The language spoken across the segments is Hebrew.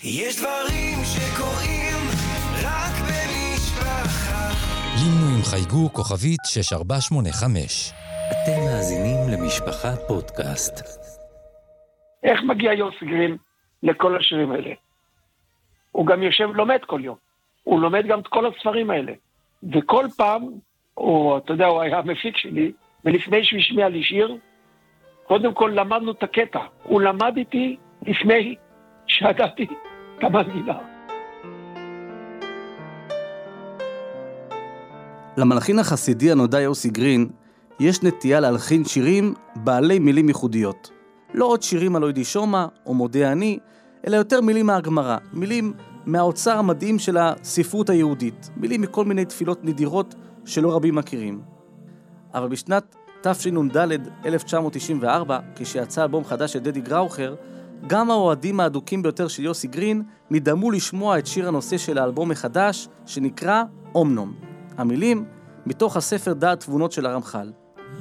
יש דברים שקורים רק במשפחה. לינו עם חייגו כוכבית 6485. אתם מאזינים למשפחה פודקאסט. איך מגיע יוסי גרין לכל השירים האלה? הוא גם יושב, לומד כל יום. הוא לומד גם את כל הספרים האלה. וכל פעם, אתה יודע, הוא היה המפיק שלי, ולפני שהוא השמיע לי שיר, קודם כל למדנו את הקטע. הוא למד איתי לפני שידעתי את המנגינה. למלחין החסידי הנודע יוסי גרין, יש נטייה להלחין שירים בעלי מילים ייחודיות. לא עוד שירים על אוידי שומע או מודה אני, אלא יותר מילים מהגמרא, מילים מהאוצר המדהים של הספרות היהודית, מילים מכל מיני תפילות נדירות שלא רבים מכירים. אבל בשנת תשנ"ד 1994, כשיצא אלבום חדש של דדי גראוכר, גם האוהדים האדוקים ביותר של יוסי גרין נדהמו לשמוע את שיר הנושא של האלבום החדש שנקרא אומנום. המילים מתוך הספר דעת תבונות של הרמח"ל.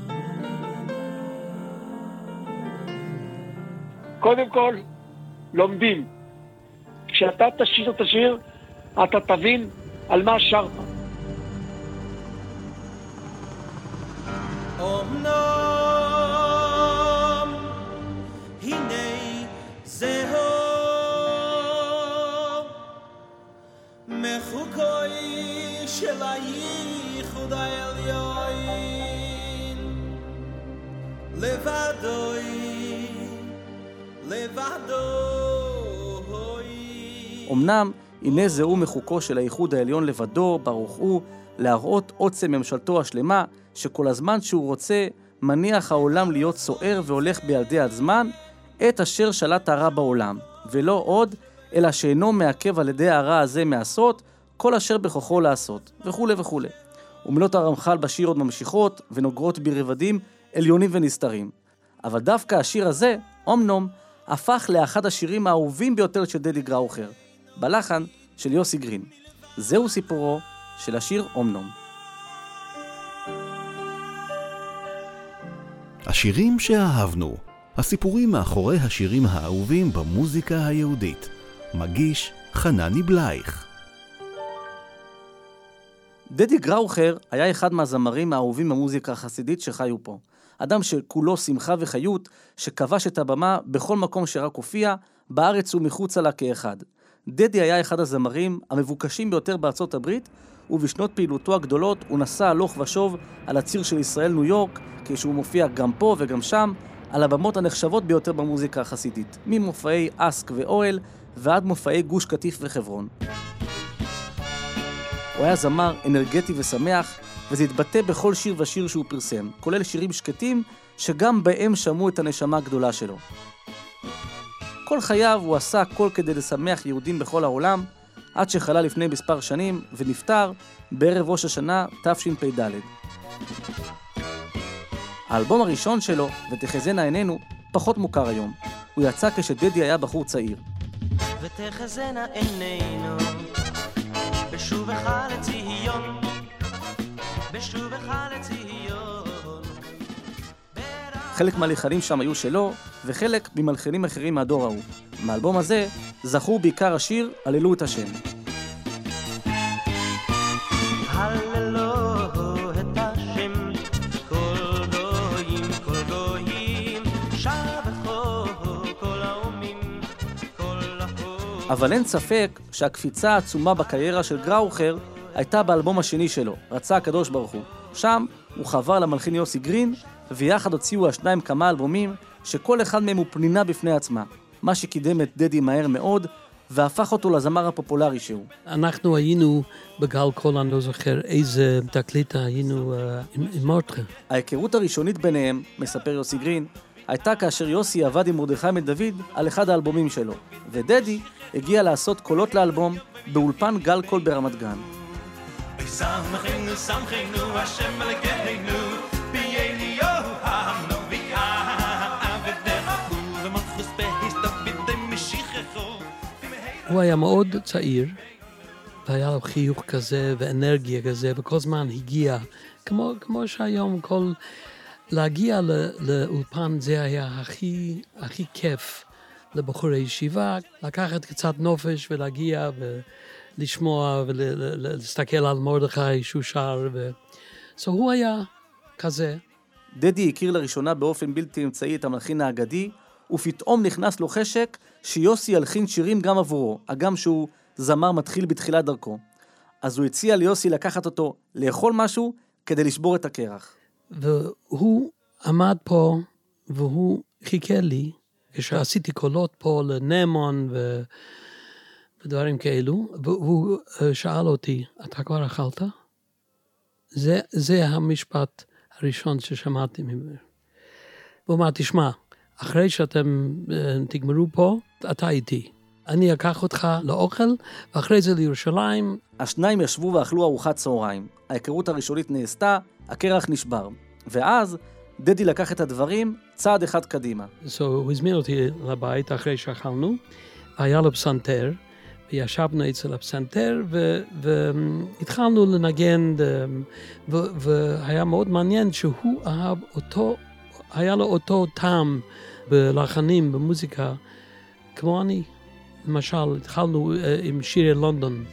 קודם כל, לומדים. כשאתה תשיר את השיר, אתה תבין על מה שרת. אומנם הנה זהו מחוקוי של הייחוד העליון לבדוי אמנם הנה זהו מחוקו של הייחוד העליון לבדו, ברוך הוא, להראות עוצם ממשלתו השלמה, שכל הזמן שהוא רוצה מניח העולם להיות סוער והולך בילדי הזמן, את אשר שלט הרע בעולם, ולא עוד, אלא שאינו מעכב על ידי הרע הזה מעשות, כל אשר בכוחו לעשות, וכו' וכו'. ומילות הרמח"ל בשיר עוד ממשיכות ונוגרות ברבדים עליונים ונסתרים. אבל דווקא השיר הזה, אומנום, הפך לאחד השירים האהובים ביותר של דדי גראוכר, בלחן של יוסי גרין. זהו סיפורו של השיר אומנום. השירים שאהבנו, הסיפורים מאחורי השירים האהובים במוזיקה היהודית. מגיש חנני בלייך. דדי גראוכר היה אחד מהזמרים האהובים במוזיקה החסידית שחיו פה. אדם שכולו שמחה וחיות, שכבש את הבמה בכל מקום שרק הופיע, בארץ ומחוצה לה כאחד. דדי היה אחד הזמרים המבוקשים ביותר בארצות הברית, ובשנות פעילותו הגדולות הוא נסע הלוך ושוב על הציר של ישראל ניו יורק, כשהוא מופיע גם פה וגם שם, על הבמות הנחשבות ביותר במוזיקה החסידית, ממופעי אסק ואוהל ועד מופעי גוש קטיף וחברון. הוא היה זמר אנרגטי ושמח, וזה התבטא בכל שיר ושיר שהוא פרסם, כולל שירים שקטים שגם בהם שמעו את הנשמה הגדולה שלו. כל חייו הוא עשה הכל כדי לשמח יהודים בכל העולם, עד שחלה לפני מספר שנים ונפטר בערב ראש השנה תשפ"ד. האלבום הראשון שלו, ותחזינה עינינו, פחות מוכר היום. הוא יצא כשדדי היה בחור צעיר. ותחזינה עינינו בשובך לציון, בשובך לציון. חלק מהלחנים שם היו שלו, וחלק ממלחינים אחרים מהדור ההוא. מהאלבום הזה זכו בעיקר השיר הללו את השם. הללו את השם, כל גויים, כל גויים, שבחו כל האומים, כל האומים. אבל אין ספק שהקפיצה העצומה בקריירה של גראוכר הייתה באלבום השני שלו, רצה הקדוש ברוך הוא. שם הוא חבר למלחין יוסי גרין, ויחד הוציאו השניים כמה אלבומים שכל אחד מהם הוא פנינה בפני עצמה, מה שקידם את דדי מהר מאוד והפך אותו לזמר הפופולרי שהוא. אנחנו היינו בגל קול, אני לא זוכר איזה תקליט היינו עם מורדכי. ההיכרות הראשונית ביניהם, מספר יוסי גרין, הייתה כאשר יוסי עבד עם מרדכי בן דוד על אחד האלבומים שלו, ודדי הגיע לעשות קולות לאלבום באולפן גל קול ברמת גן. שמחנו, שמחנו, השם אלוקינו, בייליו העמנו ועבדך ומלכוס בהסתף בידי משיחךו. הוא היה מאוד צעיר, והיה לו חיוך כזה ואנרגיה כזה, וכל זמן הגיע, כמו שהיום להגיע לאולפן זה היה הכי כיף, לבחורי ישיבה, לקחת קצת נופש ולהגיע ולשמוע ולהסתכל על מרדכי שהוא שר. So הוא היה כזה. דדי הכיר לראשונה באופן בלתי אמצעי את המלחין האגדי, ופתאום נכנס לו חשק שיוסי ילחין שירים גם עבורו, הגם שהוא זמר מתחיל בתחילת דרכו. אז הוא הציע ליוסי לקחת אותו לאכול משהו כדי לשבור את הקרח. והוא עמד פה והוא חיכה לי, כשעשיתי קולות פה לנמון ודברים כאלו, והוא שאל אותי, אתה כבר אכלת? זה המשפט הראשון ששמעתי ממנו. הוא אמר, תשמע, אחרי שאתם תגמרו פה, אתה איתי. אני אקח אותך לאוכל, ואחרי זה לירושלים. השניים ישבו ואכלו ארוחת צהריים. ההיכרות הראשונית נעשתה, הקרח נשבר. ואז דדי לקח את הדברים צעד אחד קדימה. הוא הזמין אותי לבית אחרי שאכלנו, והיה לו פסנתר, וישבנו אצל הפסנתר, והתחלנו לנגן, והיה מאוד מעניין שהוא אהב אותו, היה לו אותו טעם בלחנים, במוזיקה, כמו אני. למשל, התחלנו עם שירי לונדון.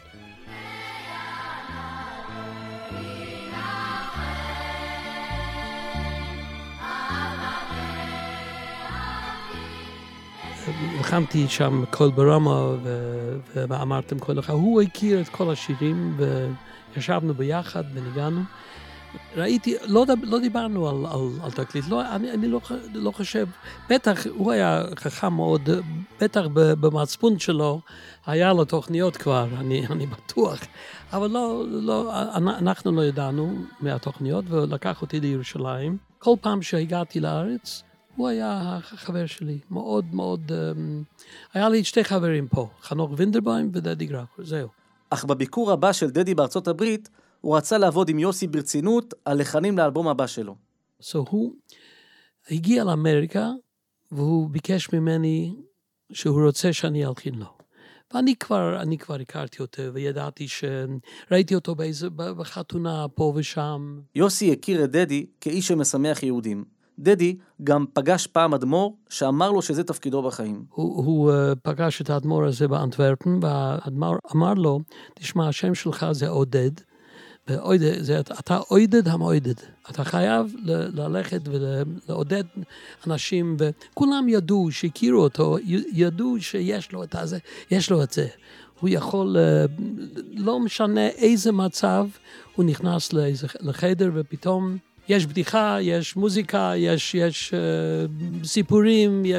לחמתי שם קול ברמה ואמרתם כל אחד. הוא הכיר את כל השירים וישבנו ביחד וניגענו. ראיתי, לא דיברנו על תקליט, אני לא חושב, בטח הוא היה חכם מאוד, בטח במצפון שלו היה לו תוכניות כבר, אני בטוח, אבל אנחנו לא ידענו מהתוכניות, ולקח אותי לירושלים. כל פעם שהגעתי לארץ, הוא היה החבר שלי, מאוד מאוד, היה לי שתי חברים פה, חנוך וינדרבוים ודדי גרפר, זהו. אך בביקור הבא של דדי בארצות הברית, הוא רצה לעבוד עם יוסי ברצינות על לחנים לאלבום הבא שלו. הוא הגיע לאמריקה, והוא ביקש ממני שהוא רוצה שאני אלחין לו. ואני כבר הכרתי אותו, וידעתי שראיתי אותו בחתונה פה ושם. יוסי הכיר את דדי כאיש שמשמח יהודים. דדי גם פגש פעם אדמו"ר שאמר לו שזה תפקידו בחיים. הוא פגש את האדמו"ר הזה באנטוורפן, והאדמו"ר אמר לו, תשמע, השם שלך זה עודד, אתה עודד המעודד. אתה חייב ללכת ולעודד אנשים, וכולם ידעו שהכירו אותו, ידעו שיש לו את זה, יש לו את זה. הוא יכול, לא משנה איזה מצב, הוא נכנס לחדר ופתאום יש בדיחה, יש מוזיקה, יש סיפורים,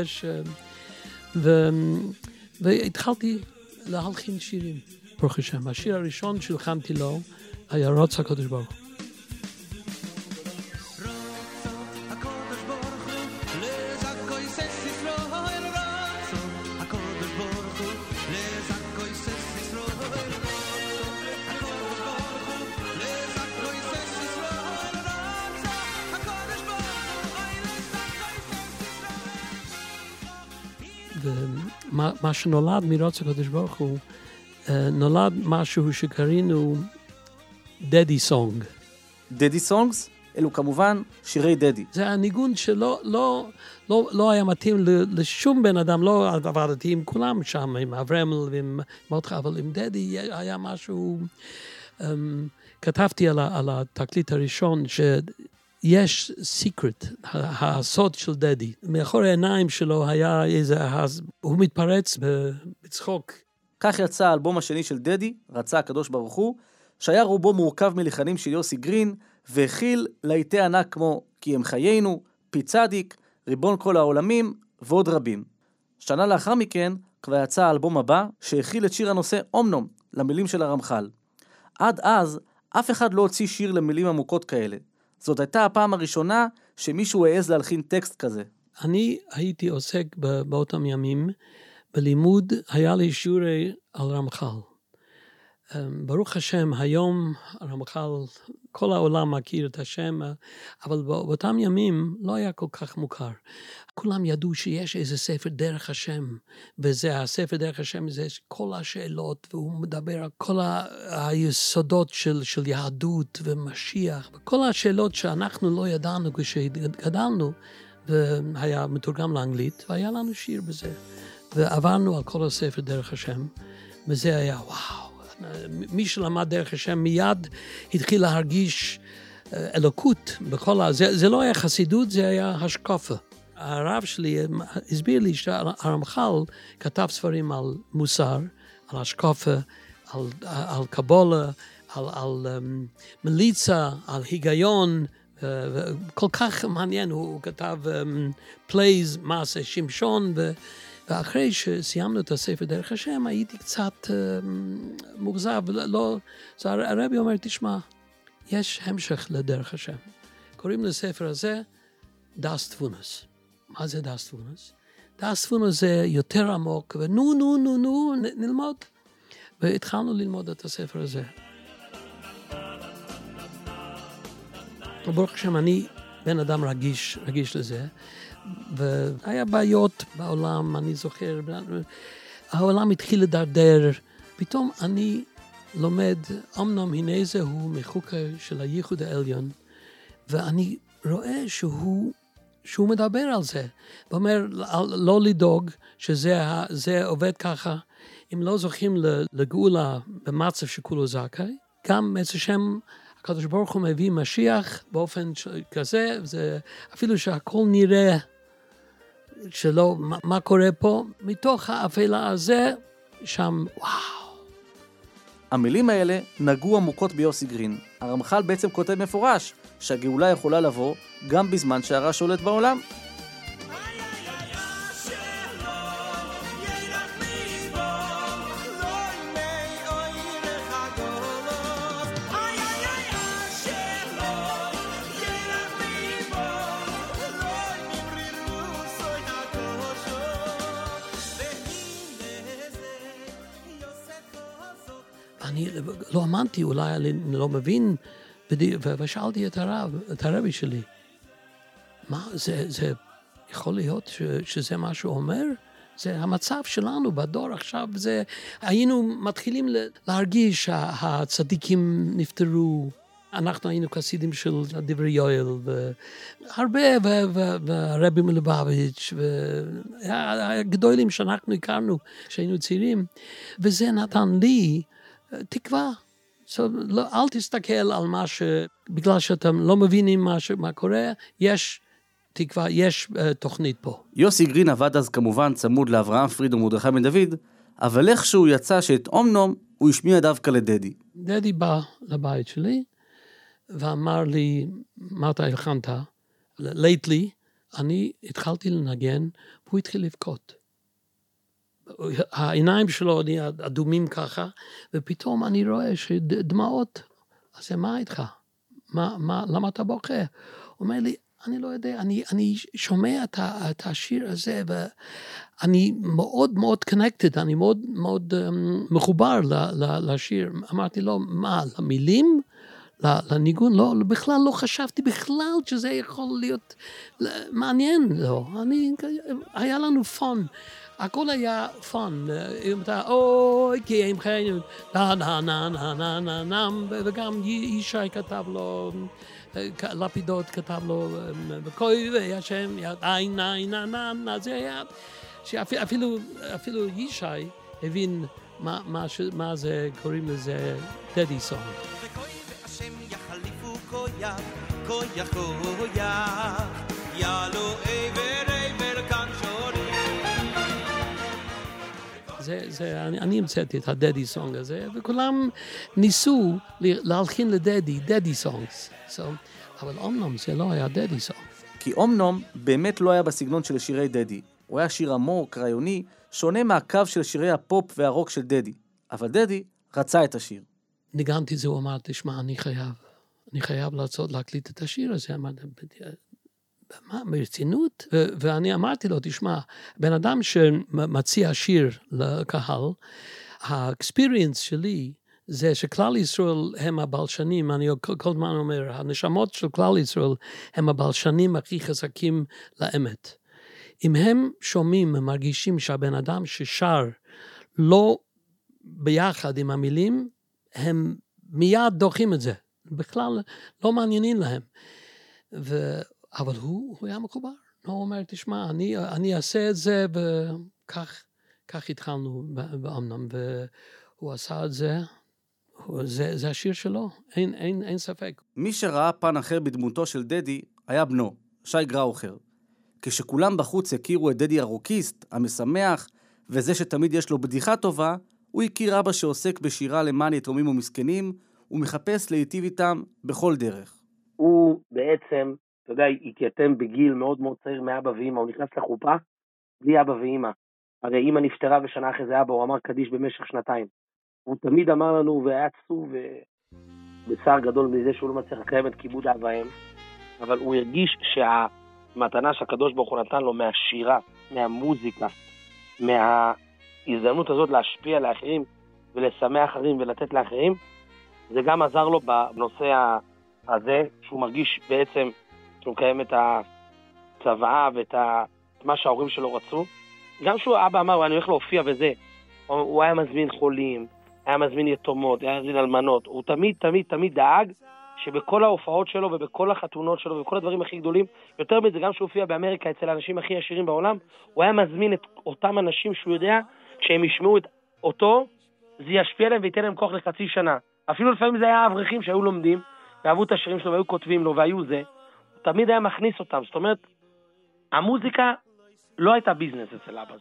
והתחלתי להלחין שירים. ברוך השם, השיר הראשון שהלחנתי לו, היה רוצה הקדוש ברוך הוא. ומה שנולד מרוצה הקדוש ברוך הוא, נולד משהו שקראנו דדי סונג. דדי סונגס? אלו כמובן שירי דדי. זה הניגון שלא לא היה מתאים לשום בן אדם, לא עבדתי עם כולם שם, עם אברמל ועם מותך, אבל עם דדי היה משהו, כתבתי על התקליט הראשון שיש סיקרט, הסוד של דדי. מאחורי העיניים שלו היה הוא מתפרץ בצחוק. כך יצא האלבום השני של דדי, רצה הקדוש ברוך הוא, שהיה רובו מורכב מלחנים של יוסי גרין, והכיל להיטי ענק כמו כי הם חיינו, פי צדיק, ריבון כל העולמים ועוד רבים. שנה לאחר מכן כבר יצא האלבום הבא, שהכיל את שיר הנושא אומנום, למילים של הרמח"ל. עד אז, אף אחד לא הוציא שיר למילים עמוקות כאלה. זאת הייתה הפעם הראשונה שמישהו העז להלחין טקסט כזה. אני הייתי עוסק באותם ימים, בלימוד היה לי שיעורי על רמח"ל. ברוך השם, היום הרמח"ל, כל העולם מכיר את השם, אבל באותם ימים לא היה כל כך מוכר. כולם ידעו שיש איזה ספר דרך השם, וזה הספר דרך השם, זה כל השאלות, והוא מדבר על כל היסודות של יהדות ומשיח, וכל השאלות שאנחנו לא ידענו כשגדלנו, והיה מתורגם לאנגלית, והיה לנו שיר בזה. ועברנו על כל הספר דרך השם, וזה היה וואו. מי שלמד דרך השם מיד התחיל להרגיש אלוקות בכל זה לא היה חסידות, זה היה השקפה. הרב שלי הסביר לי שהרמח"ל כתב ספרים על מוסר, על השקפה, על קבולה, על מליצה, על היגיון, כל כך מעניין, הוא כתב פלייז, מעשה שמשון, ואחרי שסיימנו את הספר דרך השם, הייתי קצת מוגזב, הרבי אומר, תשמע, יש המשך לדרך השם. קוראים לספר הזה, דאס תבונס. מה זה דאס תבונס? דאס תבונס זה יותר עמוק, נו, נלמוד. והתחלנו ללמוד את הספר הזה. ברוך השם, אני בן אדם רגיש לזה, והיה בעיות בעולם, אני זוכר, העולם התחיל לדרדר, פתאום אני לומד, אמנם הנה זה הוא מחוקה של הייחוד העליון, ואני רואה שהוא מדבר על זה, ואומר לא לדאוג שזה עובד ככה, אם לא זוכים לגאולה במצב שכולו זכאי, גם בעצם שם הקדוש ברוך הוא מביא משיח באופן כזה, אפילו שהכל נראה שלא, מה קורה פה, מתוך האפלה הזה, שם וואו. המילים האלה נגעו עמוקות ביוסי גרין. הרמח"ל בעצם כותב מפורש שהגאולה יכולה לבוא גם בזמן שהרע שולט בעולם. אני לא אמנתי, אולי אני לא מבין, ושאלתי את הרבי שלי, מה, זה יכול להיות שזה מה שהוא אומר? זה המצב שלנו בדור עכשיו, היינו מתחילים להרגיש שהצדיקים נפטרו, אנחנו היינו חסידים של דברי יואל, והרבה, והרבי מלובביץ', והגדולים שאנחנו הכרנו, שהיינו צעירים, וזה נתן לי תקווה. אל תסתכל על מה בגלל שאתם לא מבינים מה קורה, יש תקווה, יש תוכנית פה. יוסי גרין עבד אז כמובן צמוד לאברהם פריד ומרדכי בן דוד, אבל איכשהו יצא שאת אומנום הוא השמיע דווקא לדדי. דדי בא לבית שלי, ואמר לי, מה אתה הלחנת? lately, אני התחלתי לנגן, והוא התחיל לבכות. העיניים שלו אדומים ככה, ופתאום אני רואה שדמעות, אז מה איתך? למה אתה בוכה? הוא אומר לי, אני לא יודע, אני שומע את השיר הזה, ואני מאוד מאוד connected, אני מאוד מאוד מחובר לשיר. אמרתי לו, מה, למילים? לניגון? לא, בכלל לא חשבתי בכלל שזה יכול להיות מעניין. לא, היה לנו פון. הכל היה פון, אוי, כי הם חיינו, וגם ישי כתב לו, לפידות כתב לו, וכוי השם, עין, זה היה, שאפילו ישי הבין מה זה, קוראים לזה דדי סונג. וכוי והשם יחליפו כויח, כויח, כויח, יעלו עבר כאן שורים. אני המצאתי את הדדי סונג הזה, וכולם ניסו להלחין לדדי, דדי סונגס. אבל אומנום זה לא היה דדי סונג. כי אומנום באמת לא היה בסגנון של שירי דדי. הוא היה שיר עמוק, רעיוני, שונה מהקו של שירי הפופ והרוק של דדי. אבל דדי רצה את השיר. ניגנתי זה, הוא אמר, תשמע, אני חייב להקליט את השיר הזה. מה, ברצינות? ואני אמרתי לו, תשמע, בן אדם שמציע שיר לקהל, האקספיריאנס שלי זה שכלל ישראל הם הבלשנים, אני כל הזמן אומר, הנשמות של כלל ישראל הם הבלשנים הכי חזקים לאמת. אם הם שומעים ומרגישים שהבן אדם ששר לא ביחד עם המילים, הם מיד דוחים את זה. בכלל לא מעניינים להם. אבל הוא היה מחובר. הוא אומר, תשמע, אני אעשה את זה וכך. כך התחלנו באמנם, והוא עשה את זה, זה השיר שלו, אין ספק. מי שראה פן אחר בדמותו של דדי היה בנו, שי גראוכר. כשכולם בחוץ הכירו את דדי הרוקיסט, המשמח, וזה שתמיד יש לו בדיחה טובה, הוא הכיר אבא שעוסק בשירה למען יתומים ומסכנים, ומחפש להיטיב איתם בכל דרך. הוא בעצם, אתה יודע, התייתם בגיל מאוד מאוד צעיר מאבא ואמא, הוא נכנס לחופה בלי אבא ואמא. הרי אמא נפטרה ושנה אחרי זה אבא, הוא אמר קדיש במשך 2 הוא תמיד אמר לנו, והיה עצוב בצער גדול מזה שהוא לא מצליח לקיים את כיבוד אב ואם, אבל הוא הרגיש שהמתנה שהקדוש ברוך הוא נתן לו מהשירה, מהמוזיקה, מההזדמנות הזאת להשפיע לאחרים ולשמח אחרים ולתת לאחרים, זה גם עזר לו בנושא הזה, שהוא מרגיש בעצם שהוא מקיים את הצוואה ואת מה שההורים שלו רצו. גם שהוא אבא אמר, אני הולך להופיע וזה, הוא היה מזמין חולים, היה מזמין יתומות, היה מזמין אלמנות, הוא תמיד תמיד תמיד דאג שבכל ההופעות שלו ובכל החתונות שלו ובכל הדברים הכי גדולים, יותר מזה גם שהוא הופיע באמריקה אצל האנשים הכי עשירים בעולם, הוא היה מזמין את אותם אנשים שהוא יודע, כשהם ישמעו את אותו, זה ישפיע להם וייתן להם כוח לחצי שנה. אפילו לפעמים זה היה אברכים שהיו לומדים, ואהבו את השירים שלו והיו כותבים לו והיו זה, הוא תמיד היה מכניס אותם. זאת אומרת, המוזיקה לא הייתה ביזנס אצל אבא.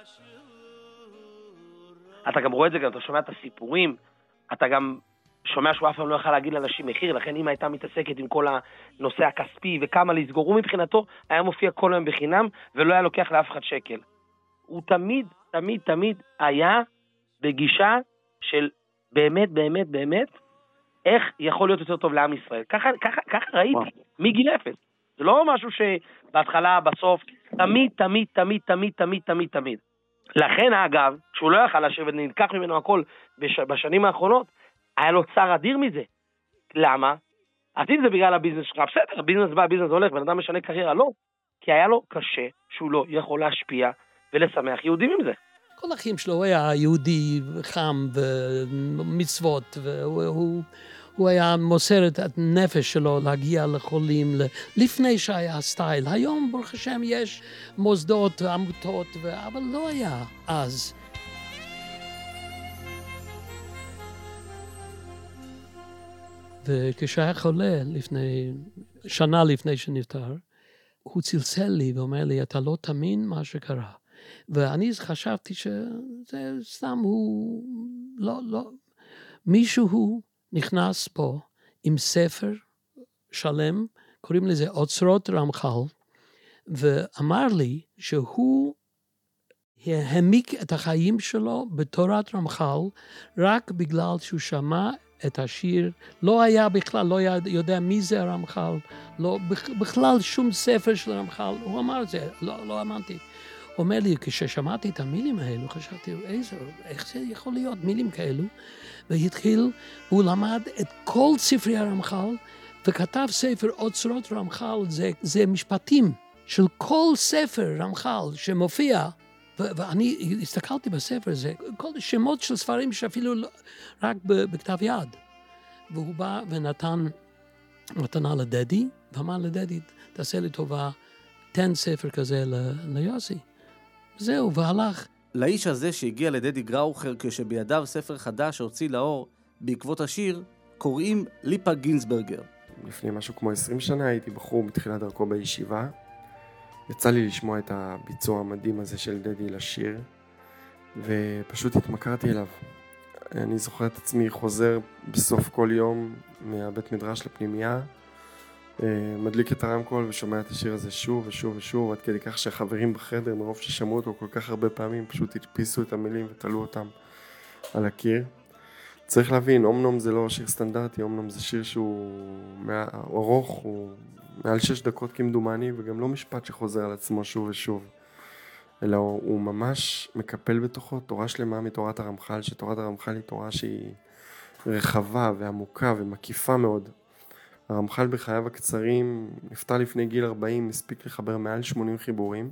אתה גם רואה את זה, גם אתה שומע את הסיפורים, אתה גם שומע שהוא אף פעם לא יכל להגיד לאנשים מחיר, לכן אמא הייתה מתעסקת עם כל הנושא הכספי וכמה לסגור, הוא מבחינתו היה מופיע כל היום בחינם ולא היה לוקח לאף אחד שקל. הוא תמיד, תמיד, תמיד היה בגישה של באמת, באמת, באמת, איך יכול להיות יותר טוב לעם ישראל. ככה ראיתי, מגיל 0. זה לא משהו שבהתחלה, בסוף, תמיד, תמיד, תמיד, תמיד, תמיד, תמיד, תמיד. לכן, אגב, שהוא לא יכל לשיר ונלקח ממנו הכל בשנים האחרונות, היה לו צער אדיר מזה. למה? אז אם זה בגלל הביזנס שלך, בסדר, הביזנס בא, הביזנס הולך, בן אדם משנה קריירה, לא. כי היה לו קשה שהוא לא יכול להשפיע ולשמח יהודים עם זה. כל החיים שלו היה יהודי חם ומצוות, והוא היה מוסר את הנפש שלו להגיע לחולים לפני שהיה סטייל. היום ברוך השם יש מוסדות ועמותות, אבל לא היה אז. וכשהיה חולה שנה לפני שנפטר, הוא צלצל לי ואומר לי, אתה לא תאמין מה שקרה. ואני חשבתי שזה סתם לא. מישהו נכנס פה עם ספר שלם, קוראים לזה אוצרות רמח"ל, ואמר לי שהוא העמיק את החיים שלו בתורת רמח"ל, רק בגלל שהוא שמע את השיר, לא היה בכלל, לא יודע מי זה הרמח"ל, לא, בכלל שום ספר של רמח"ל, הוא אמר את זה, לא אמנתי. הוא אומר לי, כששמעתי את המילים האלו, חשבתי, איך זה יכול להיות מילים כאלו? והתחיל, הוא למד את כל ספרי הרמח"ל, וכתב ספר אוצרות רמח"ל, זה משפטים של כל ספר רמח"ל שמופיע, ואני הסתכלתי בספר הזה, כל שמות של ספרים שאפילו רק בכתב יד. והוא בא ונתן מתנה לדדי, ואמר לדדי, תעשה לי טובה, תן ספר כזה ליוסי. זהו, והלך. לאיש הזה שהגיע לדדי גראוכר כשבידיו ספר חדש שהוציא לאור בעקבות השיר, קוראים ליפה גינסברגר. לפני משהו כמו 20 שנה הייתי בחור בתחילת דרכו בישיבה. יצא לי לשמוע את הביצוע המדהים הזה של דדי לשיר, ופשוט התמכרתי אליו. אני זוכר את עצמי חוזר בסוף כל יום מהבית מדרש לפנימייה, מדליק את הרמקול ושומע את השיר הזה שוב ושוב ושוב, עד כדי כך שהחברים בחדר, מרוב ששמעו אותו כל כך הרבה פעמים, פשוט הדפיסו את המילים ותלו אותם על הקיר. צריך להבין, אומנום זה לא שיר סטנדרטי, אומנום זה שיר שהוא ארוך, הוא מעל 6 דקות כמדומני, וגם לא משפט שחוזר על עצמו שוב ושוב, אלא הוא ממש מקפל בתוכו תורה שלמה מתורת הרמח"ל, שתורת הרמח"ל היא תורה שהיא רחבה ועמוקה ומקיפה מאוד. הרמח"ל בחייו הקצרים נפטר לפני גיל 40, הספיק לחבר מעל 80 חיבורים,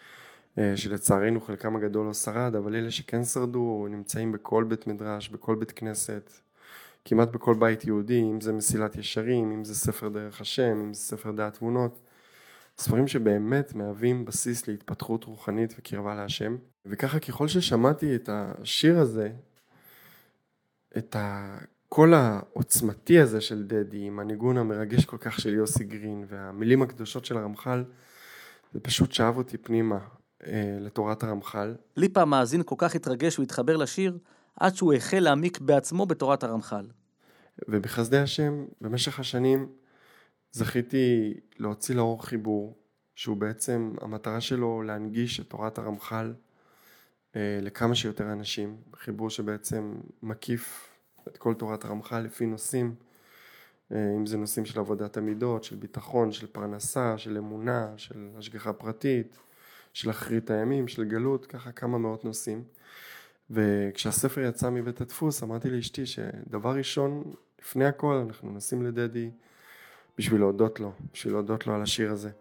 שלצערנו חלקם הגדול לא שרד, אבל אלה שכן שרדו נמצאים בכל בית מדרש, בכל בית כנסת, כמעט בכל בית יהודי, אם זה מסילת ישרים, אם זה ספר דרך השם, אם זה ספר דעת תבונות, ספרים שבאמת מהווים בסיס להתפתחות רוחנית וקרבה להשם. וככה ככל ששמעתי את השיר הזה, את הקול העוצמתי הזה של דדי, עם הניגון המרגש כל כך של יוסי גרין, והמילים הקדושות של הרמח"ל, זה פשוט שאב אותי פנימה לתורת הרמח"ל. ליפה המאזין כל כך התרגש והתחבר לשיר, עד שהוא החל להעמיק בעצמו בתורת הרמח"ל. ובחסדי השם, במשך השנים, זכיתי להוציא לאור חיבור, שהוא בעצם, המטרה שלו להנגיש את תורת הרמח"ל לכמה שיותר אנשים, חיבור שבעצם מקיף את כל תורת הרמח"ל לפי נושאים, אם זה נושאים של עבודת המידות, של ביטחון, של פרנסה, של אמונה, של השגחה פרטית, של אחרית הימים, של גלות, ככה כמה מאות נושאים. וכשהספר יצא מבית הדפוס, אמרתי לאשתי שדבר ראשון, לפני הכל, אנחנו נשים לדדי בשביל להודות לו על השיר הזה.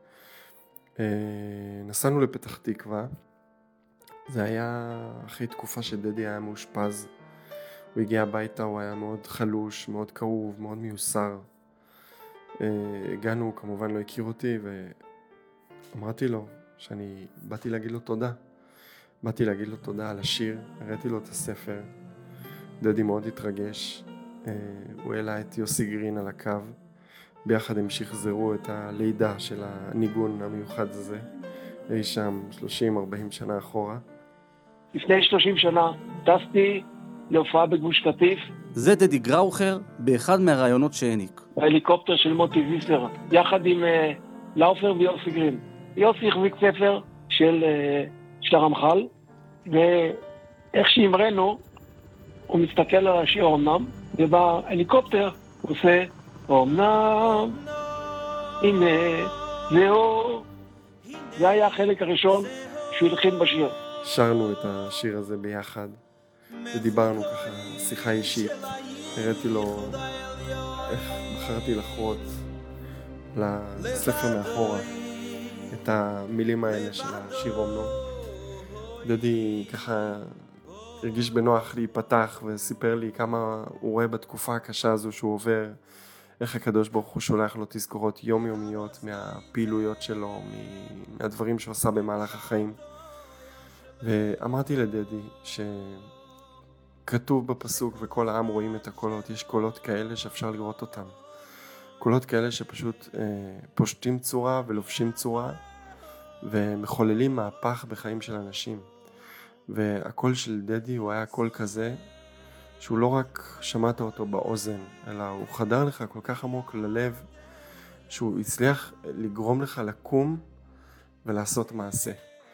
נסענו לפתח תקווה, זה היה אחרי תקופה שדדי היה מאושפז, הוא הגיע הביתה, הוא היה מאוד חלוש, מאוד כאוב, מאוד מיוסר. הגענו, כמובן לא הכיר אותי, ואמרתי לו שאני באתי להגיד לו תודה. באתי להגיד לו תודה על השיר, הראיתי לו את הספר. דדי מאוד התרגש, הוא העלה את יוסי גרין על הקו, ביחד הם שחזרו את הלידה של הניגון המיוחד הזה, אי שם 30-40 שנה אחורה. לפני 30 שנה טסתי להופעה בגוש קטיף. זה דדי גראוכר באחד מהרעיונות שהעניק. ההליקופטר של מוטי זיסר, יחד עם לאופר ויוסי גרין. יוסי החזיק ספר של הרמח"ל, ואיך שאמרנו, הוא מסתכל על השיר אומנם, ובהליקופטר הוא עושה אומנם, הנה, זהו. זה היה החלק הראשון שהוא הלחין בשיר. שרנו את השיר הזה ביחד, ודיברנו ככה, שיחה אישית. הראיתי לו איך בחרתי לחרות לספר מאחורה את המילים האלה של השיר אומנם. דדי ככה הרגיש בנוח להיפתח וסיפר לי כמה הוא רואה בתקופה הקשה הזו שהוא עובר, איך הקדוש ברוך הוא שולח לו תזכורות יומיומיות מהפעילויות שלו, מהדברים שהוא עשה במהלך החיים. ואמרתי לדדי שכתוב בפסוק וכל העם רואים את הקולות, יש קולות כאלה שאפשר לראות אותם. קולות כאלה שפשוט פושטים צורה ולובשים צורה ומחוללים מהפך בחיים של אנשים. והקול של דדי הוא היה קול כזה שהוא לא רק שמעת אותו באוזן, אלא הוא חדר לך כל כך עמוק ללב, שהוא הצליח לגרום לך לקום ולעשות מעשה.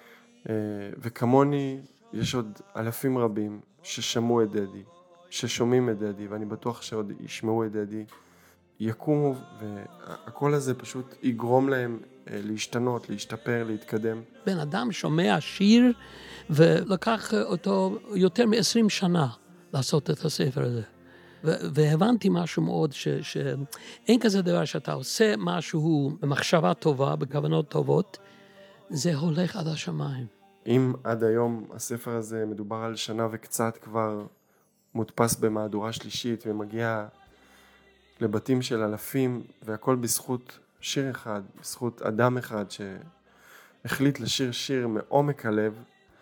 וכמוני יש עוד אלפים רבים ששמעו את דדי, ששומעים את דדי, ואני בטוח שעוד ישמעו את דדי, יקומו, והקול הזה פשוט יגרום להם להשתנות, להשתפר, להתקדם. בן אדם שומע שיר, ולקח אותו יותר מ-20 שנה לעשות את הספר הזה. והבנתי משהו מאוד, שאין כזה דבר שאתה עושה משהו במחשבה טובה, בכוונות טובות, זה הולך עד השמיים. אם עד היום הספר הזה מדובר על שנה וקצת כבר מודפס במהדורה שלישית ומגיע לבתים של אלפים, והכל בזכות שיר אחד, בזכות אדם אחד שהחליט לשיר שיר מעומק הלב,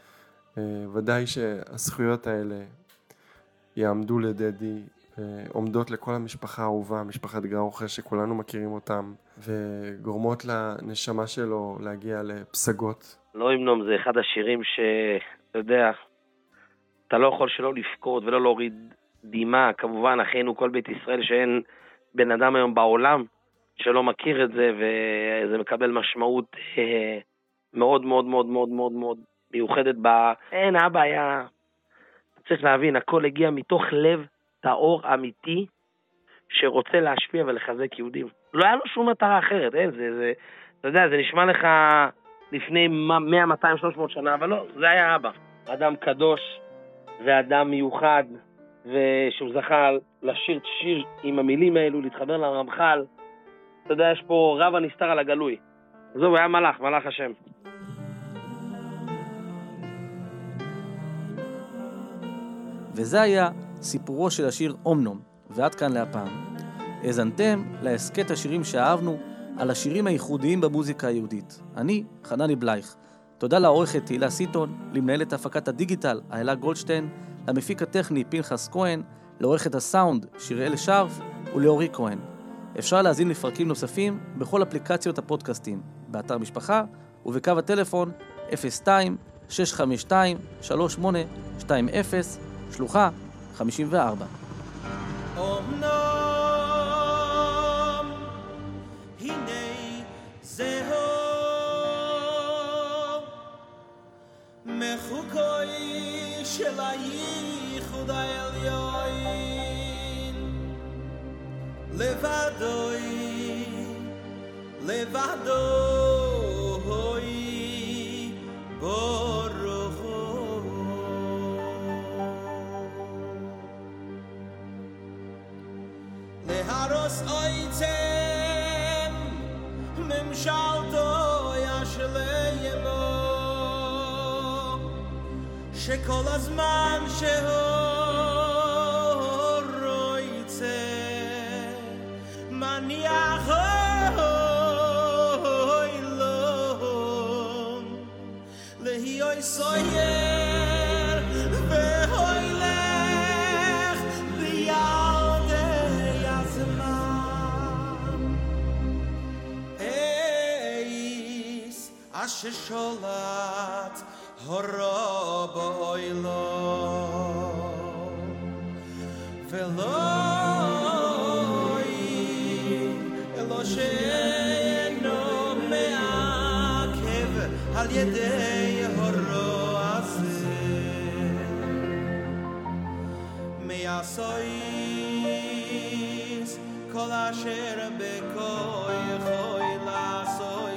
ודאי שהזכויות האלה יעמדו לדדי, עומדות לכל המשפחה האהובה, משפחת גראוכר שכולנו מכירים אותם, וגורמות לנשמה שלו להגיע לפסגות. לא המנום, זה אחד השירים שאתה יודע, אתה לא יכול שלא לפקוד ולא להוריד דימה. כמובן, אחינו כל בית ישראל, שאין בן אדם היום בעולם שלא מכיר את זה, וזה מקבל משמעות מאוד מאוד מאוד מאוד מאוד מאוד מיוחדת. אין הבעיה, צריך להבין, הכל הגיע מתוך לב טהור אמיתי שרוצה להשפיע ולחזק יהודים. לא היה לו שום מטרה אחרת, אין, אתה יודע, זה נשמע לך לפני 100, 200, 300 שנה, אבל לא, זה היה אבא. אדם קדוש ואדם מיוחד, ושהוא זכה לשיר שיר עם המילים האלו, להתחבר לרמח"ל. אתה יודע, יש פה רב הנסתר על הגלוי. זהו, היה מלאך השם. וזה היה סיפורו של השיר אומנום, ועד כאן להפעם. האזנתם להסכת השירים שאהבנו, על השירים הייחודיים במוזיקה היהודית. אני, חנני בלייך. תודה לעורכת תהילה סיטון, למנהלת הפקת הדיגיטל איילה גולדשטיין, למפיק הטכני פנחס כהן, לעורכת הסאונד שיראל שרף ולאורי כהן. אפשר להזין לפרקים נוספים בכל אפליקציות הפודקאסטים, באתר משפחה ובקו הטלפון 02-652-3820, שלוחה 54. אומנם הנה זהו מחוקוי של הייחוד העליון לבדוי ברוך הוא להרוס אויצם ממשלתו ישלמו שכל הזמן רוצה מניח אוי לו להיוי סויר והוי לך בידי הזמן איס אשר שולט הורו בוי לו ולא שאינו מעכב על ידי הורו הזה מייסויס כל אשר בכוחו לעשות